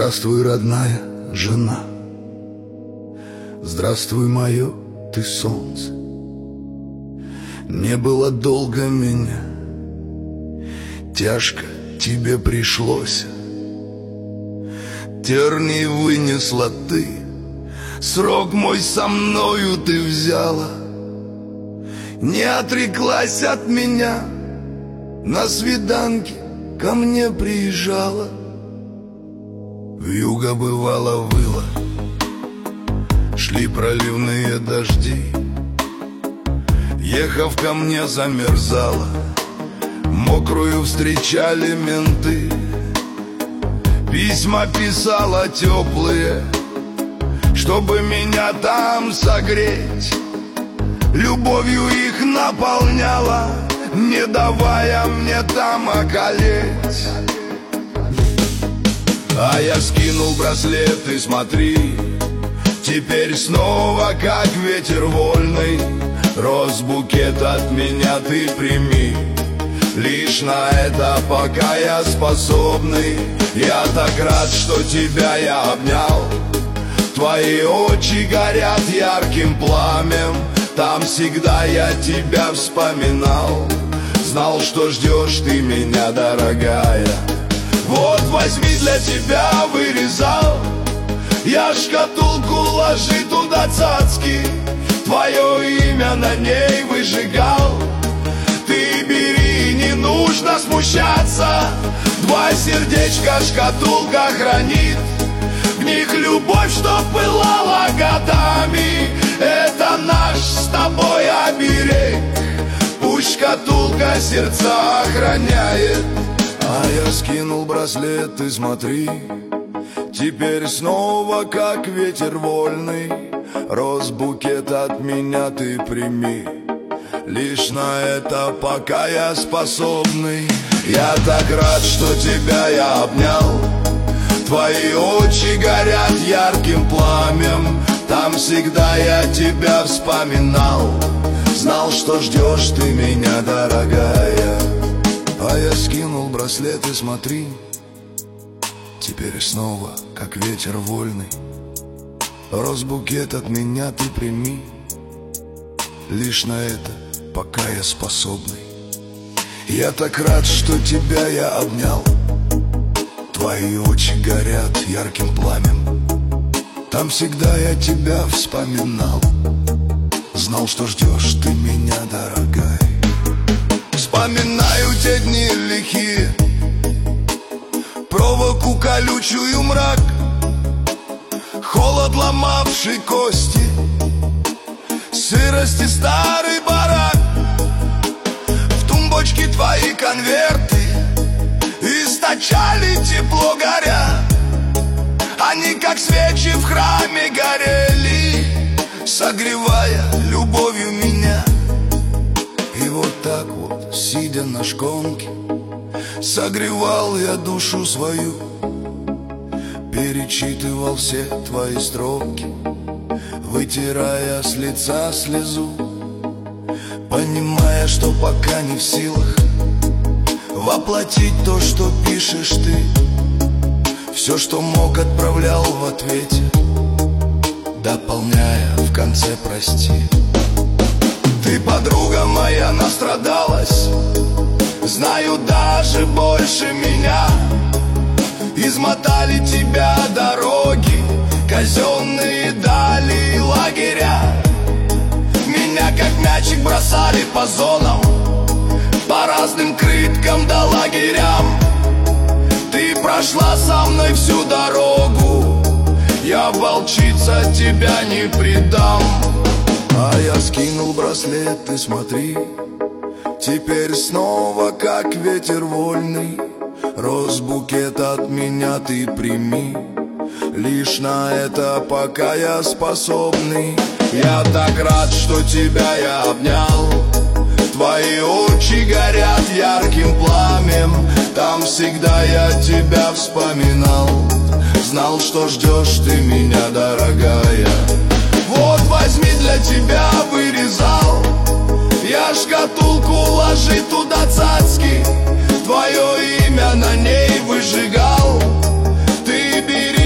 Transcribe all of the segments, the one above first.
Здравствуй, родная жена, здравствуй, мое ты солнце. Не было долго меня, тяжко тебе пришлось. Терний вынесла ты, срок мой со мною ты взяла. Не отреклась от меня, на свиданке ко мне приезжала. Вьюга бывало выла, шли проливные дожди. Ехав ко мне замерзала, мокрую встречали менты. Письма писала теплые, чтобы меня там согреть. Любовью их наполняла, не давая мне там околеть. А я скинул браслет и смотри, теперь снова как ветер вольный. Росбукет от меня ты прими, лишь на это пока я способный. Я так рад, что тебя я обнял. Твои очи горят ярким пламем, там всегда я тебя вспоминал. Знал, что ждешь ты меня, дорогая. Вот возьми, для тебя вырезал я шкатулку, ложи туда цацки. Твое имя на ней выжигал. Ты бери, не нужно смущаться. Два сердечка шкатулка хранит, в них любовь, что пылала годами. Это наш с тобой оберег, пусть шкатулка сердца охраняет. А я скинул браслет и смотри, теперь снова как ветер вольный. Росбукет от меня ты прими, лишь на это пока я способный. Я так рад, что тебя я обнял. Твои очи горят ярким пламем, там всегда я тебя вспоминал. Знал, что ждешь ты меня, дорогая. А я скинул браслет и смотри, теперь снова как ветер вольный. Росбукет от меня ты прими, лишь на это пока я способный. Я так рад, что тебя я обнял. Твои очи горят ярким пламем, там всегда я тебя вспоминал. Знал, что ждешь ты меня, дорогая. Вспоминаю те дни лихие, проволоку колючую, мрак, холод, ломавший кости, сырость и старый барак. В тумбочке твои конверты источали тепло, горя. Они, как свечи в храме, горели, согревая любовью меня. И вот так вот, сидя на шконке, согревал я душу свою, перечитывал все твои строки, вытирая с лица слезу, понимая, что пока не в силах воплотить то, что пишешь ты. Все, что мог, отправлял в ответе, дополняя в конце прости. Ты, подруга моя, настрадалась, знаю, даже больше меня. Измотали тебя дороги, казенные дали лагеря. Меня как мячик бросали по зонам, по разным крыткам да лагерям. Ты прошла со мной всю дорогу, я, волчица, тебя не предам. А я скинул браслет и смотри, теперь снова как ветер вольный. Росбукет от меня ты прими, лишь на это пока я способный. Я так рад, что тебя я обнял. Твои очи горят ярким пламем, там всегда я тебя вспоминал. Знал, что ждешь ты меня, дорогая. Вот возьми, для тебя вырезал я шкатулку, ложи туда цацки. Твое имя на ней выжигал. Ты бери,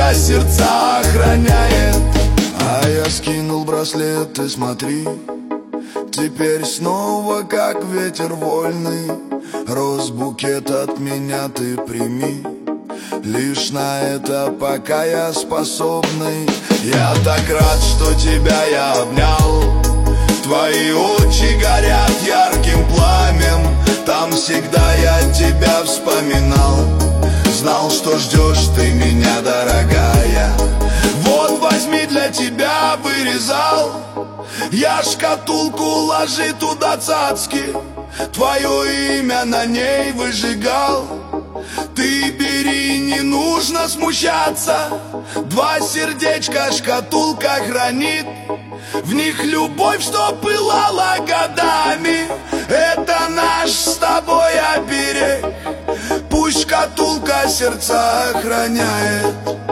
шкатулка сердца охраняет. А я скинул браслет, и смотри, теперь снова как ветер вольный. Розбукет от меня ты прими, лишь на это пока я способный. Я так рад, что тебя я обнял. Твои очи горят ярким пламем. Там всегда я тебя вспоминал. Знал, что ждешь ты меня, дорогая. Вот возьми, для тебя вырезал я шкатулку, ложи туда цацки. Твое имя на ней выжигал. Ты бери, не нужно смущаться. Два сердечка шкатулка хранит. В них любовь, что пылала годами. Это наш с тобой оберег. Пусть шкатулка сердца охраняет.